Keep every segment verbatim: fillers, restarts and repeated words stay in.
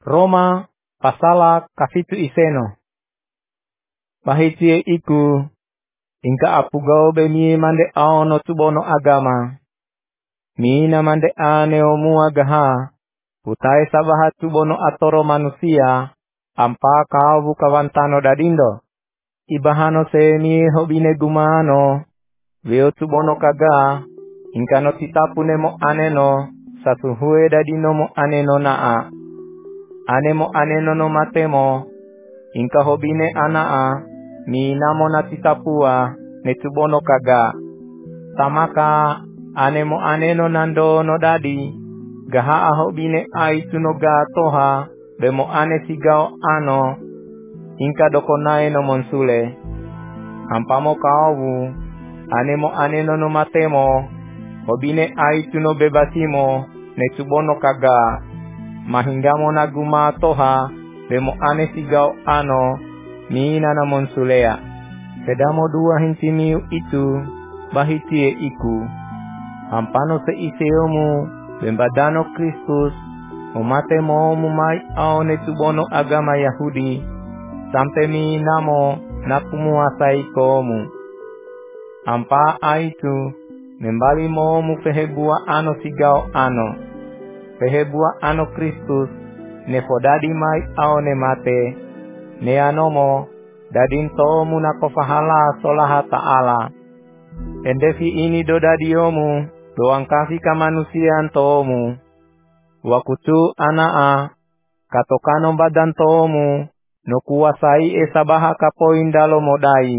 Roma pasala kafitu iseno. Bahitie iku ingka apugao beni mande aono tubono agama. Mina mande ane omua gaha putai sabaha tubono atoro manusia ampa kawu kawantano dadindo. Ibahano semi hobine gumano veo tubono kaga ingkano titapune mo aneno sasuhue dadino mo aneno naa. Anemo aneno no matemo inka hobine anaa minamo na titapua netubono kaga. Tamaka anemo aneno nando no dadi gaha hobine aituno ga toha bemo ane sigao ano inka dokonae no monsule. Ampamo kawu anemo aneno no matemo hobine aituno bebasimo netubono kaga. Mahingamo naguma toha bemo ane sigao ano mina na monsulea. Pedamo dua hintimiu itu bahitie iku. Ampano se iseomu bembadano Kristus umate mo mumai aone tubono agama Yahudi sampe minamo nakumuasai komu. Ampa aitu membali mo mufehebua ano sigao ano. Pehebua ano Kristus nefodadi mai aone mate ne anomo dadin tomu nakofahala solaha ta'ala. Endefi ini dodadiomu doang kasih kamanusian tomu. Wakutu anaa katokano badan tomu no kuasai esabaha kapoindalo modai.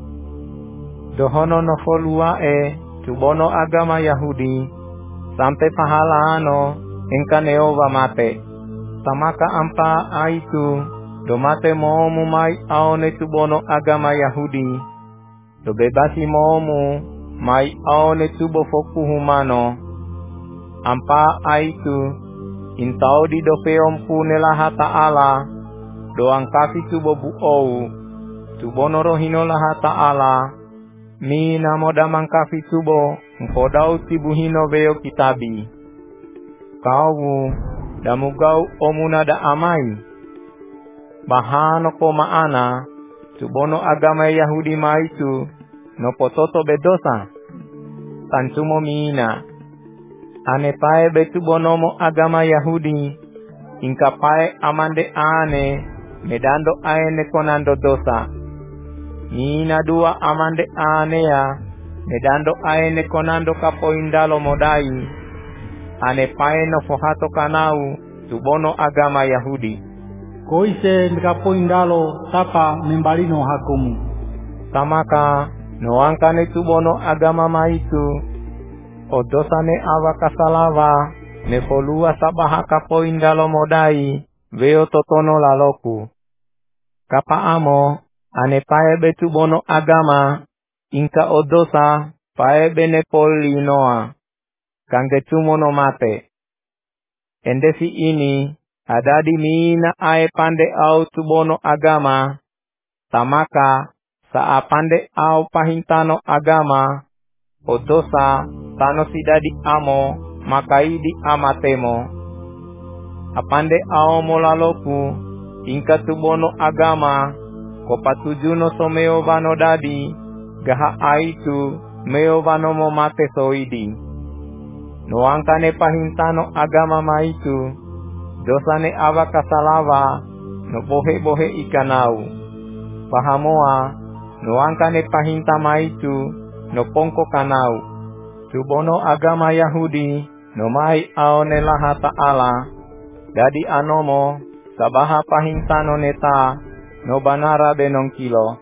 Dohono no foluae tubono agama Yahudi sampai pahala ano engka neova mate. Tamaka ampa aitu domate momu mai aone tubono agama Yahudi. Do bebasi momu mai aone tubo foku humano. Ampa aitu intau di dofeom punelaha ta'ala doang kafi tubo buou. Tubono rohino laha ta'ala mina moda mangkafi tubo mpodau tibuhino veo kitabi. Kau damugau omuna da amai. Bahano ko maana tubono agama Yahudi maitu no pototo bedosa. Tantumo mina. Ane pae betubono mo agama Yahudi. Inka pae amande ane medando aene konando dosa. Mina dua amande anea medando aene konando kapoindalo modai. Ane pae no fohato kanau tubono agama Yahudi. Koise nikapoindalo tapa membalino hakumu. Tamaka no angkane tubono agama maitu. Odosane awakasalawa nefolua sabaha kapoindalo modai veo totono laloku. Kapa amo ane pae betubono agama inka odosa pae benepoli noa. Kange tumono mate. Endefi ini adadi mina ae pande au tubono agama. Tamaka saa pande au pahintano agama. Odosa tano sidadi amo makaidi amatemo. Apande au molaloku inka tubono agama. Kopatujuno someo vano dadi gaha aitu meo vano mo mate soidi. No angkane pahintano agama maitu dosane awakasalawa no bohe bohe ikanau. Pahamoa no angkane pahinta maitu no pongko kanau. Tubono agama Yahudi no mai aone laha ta'ala. Dadi anomo sabaha pahintano neta no banara benong kilo.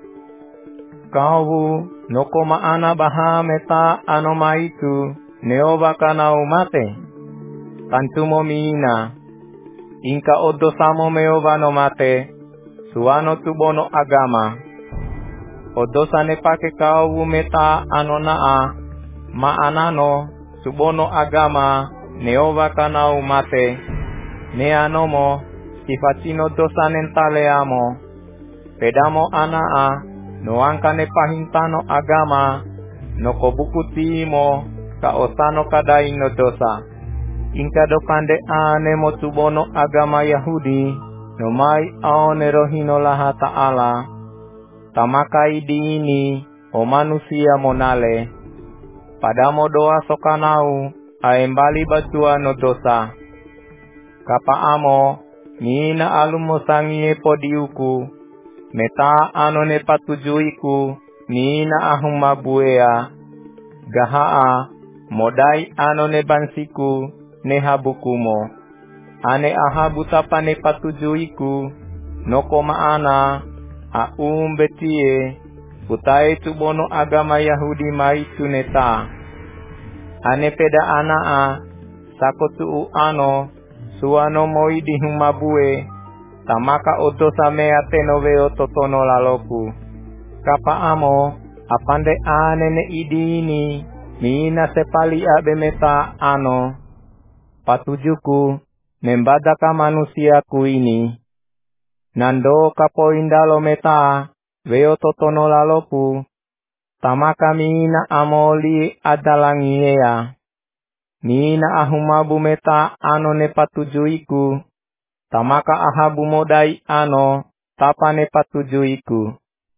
Kau no koma ana baha meta ano maitu neova kanau mate. Tantumo mina. Inka odosamo meova no mate. Suano tubono agama. Odosane pake kau meta ano naa. Maanano tubono agama neova kanau mate. Ne anomo sifatino dosanen taleamo. Pedamo anaa no angkane pahintano agama no kobukutimo ka osano kadai no dosa. Ingka do pande ane motubono agama Yahudi, no mai aone rohino laha ta'ala. Tamakai diini o manusia monale. Padamo doa sokanau aembali batua no dosa. Kapa amo nina alumo sangie podiuku. Meta anone patujuiku nina ahuma buea. Gahaa modai anone bansiku nehabukumo. Ane ahabu tapane patujuiku noko maana aum betie putai tubono agama Yahudi maitu neta. Ane peda anaa sakotu ano suano moidi humabue tamaka odosa mea tenoveo totono laloku. Kapa amo apande ane ne idini mina sepali abe meta ano patujuku membadaka manusiaku ini. Nando kapo indalo meta veo totono laloku tamaka mina amoli adalangiea. Mina ahumabu meta ano ne patujuiku tamaka ahabu modai ano tapane patujuiku.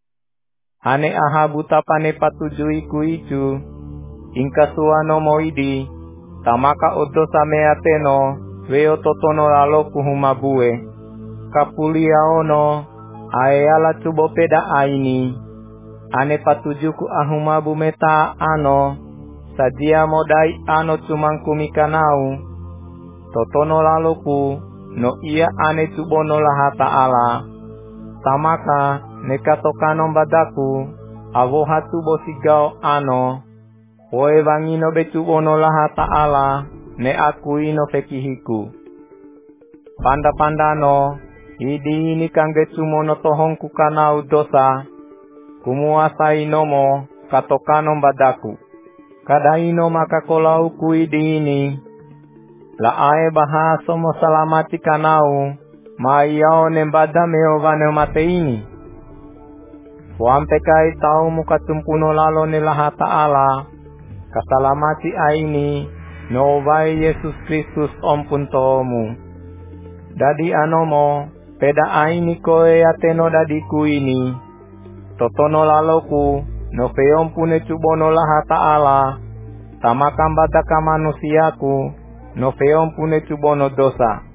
Ane ahabu tapane patujuiku itu ingka suano moidi tamaka odosa meateno veo totono laloku humabue. Kapulia ono aeala tubo peda aini. Ane patujuku ahumabu meta ano sajia modai ano cumangkumikanau. Totono laloku no ia ane tubono laha ta'ala. Tamaka nekatokano badaku avoha tubo sigao ano. Oe vangino betubono laha ta'ala ne akuino fekihiku. Panda-pandano idi ini kangge sumono tohongku kanau dosa. Kumuasai nomo katokano badaku. Kadaino maka kolau kuidi ini. Laae bahaso mo salamati kanau. Maiao nembada meovane mate ini. Wampekai tau mukatumpuno lalo nilaha ta'ala. Kasalamati aini no vai Yesus Kristus ompun tomu. Dadi anomo peda aini koe ateno dadiku ini. Totono laloku no peompune cubono laha ta'ala. Tamakam bataka manusiaku no peompune cubono dosa.